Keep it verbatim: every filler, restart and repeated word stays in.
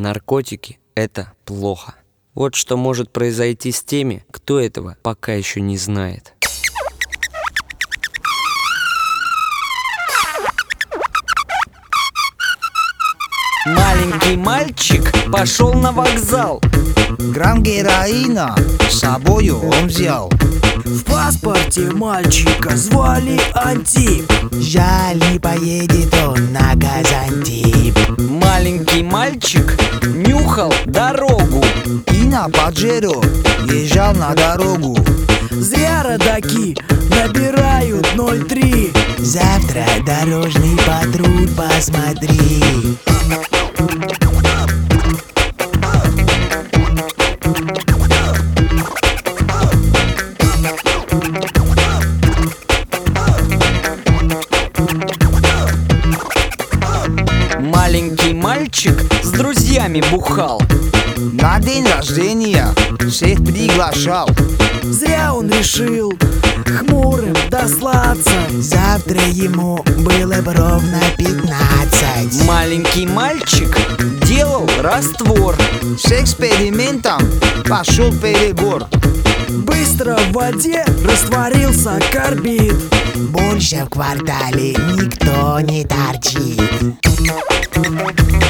Наркотики – это плохо. Вот что может произойти с теми, кто этого пока еще не знает. Маленький мальчик пошел на вокзал. Грамм героина с собою он взял. В паспорте мальчика звали Антип. Жаль, не поедет он на Газантип. Маленький мальчик нюхал дорогу И на Паджеро езжал на дорогу. Зря родаки набирают ноль три. Завтра дорожный патруль посмотри. Маленький мальчик с друзьями бухал. На день рождения всех приглашал. Зря он решил хмурым дослаться. Завтра ему было бы ровно пятнадцать. Маленький мальчик делал раствор. С экспериментом пошел перебор. Быстро в воде растворился карбид. Больше в квартале никто не торчит.